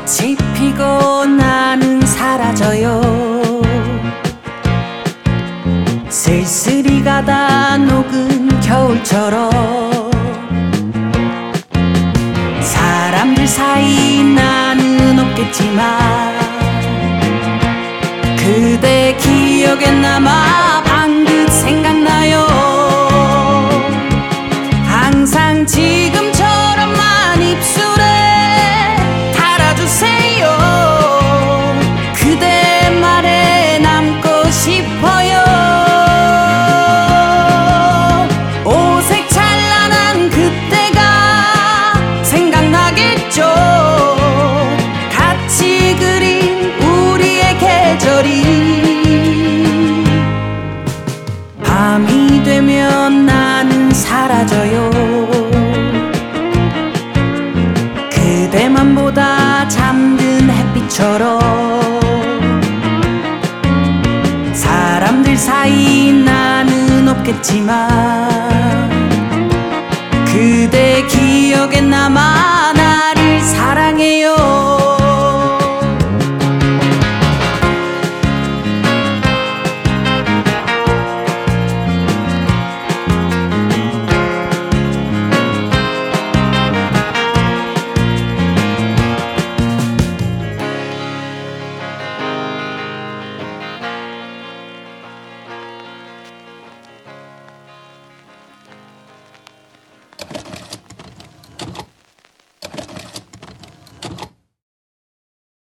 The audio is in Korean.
꽃이 피고 나는 사라져요. 쓸쓸히 가다 녹은 겨울처럼 사람들 사이 나는 없겠지만 그대 기억에 남아 방긋 생각나요. 항상 지금처럼만 입술에 달아주세요. 그대 말에 남고 싶어요. 오색 찬란한 그때가 생각나겠죠. 같이 그린 우리의 계절이 밤이 되면 나는 사라져요. 그대만 보다 잠든 햇빛처럼 사람들 사이 나는 없겠지만 그대 기억에 남아